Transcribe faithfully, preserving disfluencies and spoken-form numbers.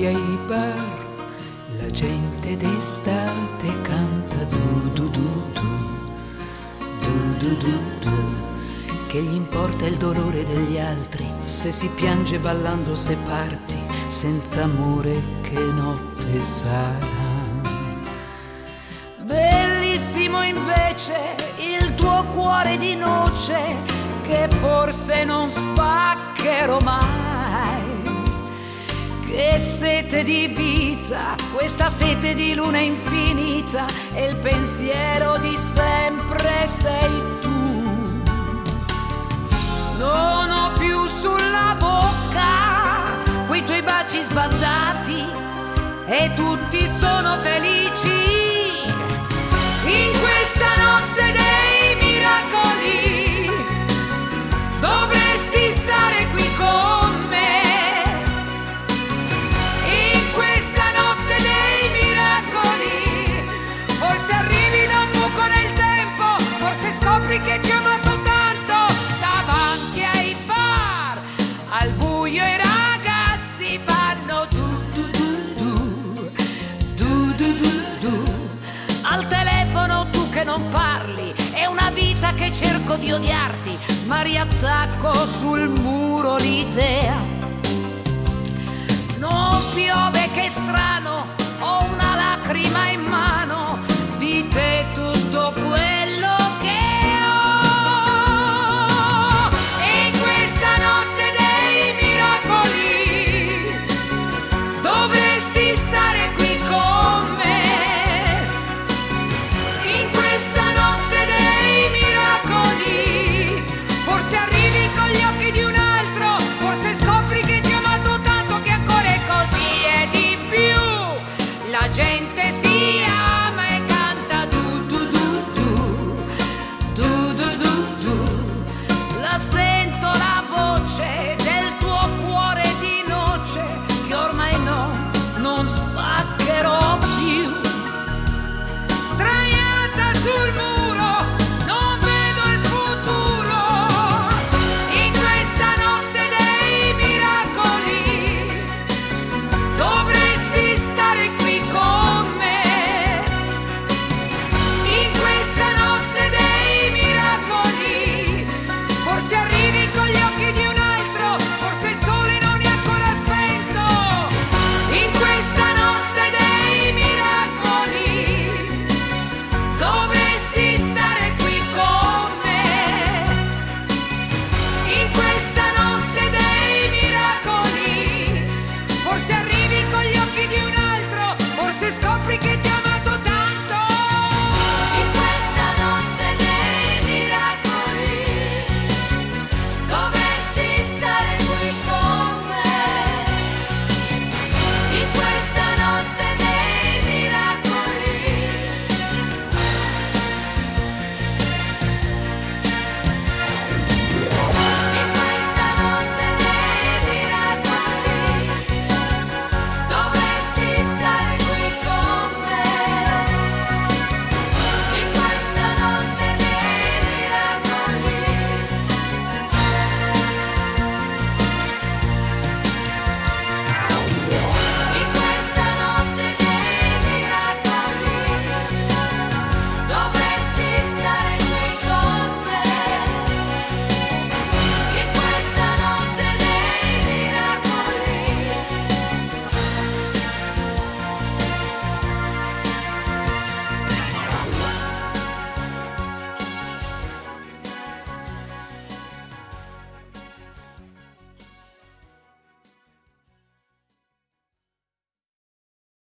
davanti ai bar la gente d'estate canta du du du du, du du du du. Che gli importa il dolore degli altri, se si piange ballando, se parti senza amore, che notte sarà. Bellissimo invece il tuo cuore di noce, che forse non spaccherò mai. Che sete di vita, questa sete di luna infinita, e il pensiero di sempre sei tu. Non ho più sulla bocca quei tuoi baci sbandati, e tutti sono felici in questa notte dei miracoli. Dovresti stare qui con me in questa notte dei miracoli. Forse arrivi da un buco nel tempo, forse scopri che ti ho amato tanto. Davanti ai bar, al buio i ragazzi fanno du du du du, du du du du. Al telefono tu che non parli, è una vita che cerco di odiarti, ma riattacco sul muro l'idea. Non piove, che strano, ho una lacrima in mano,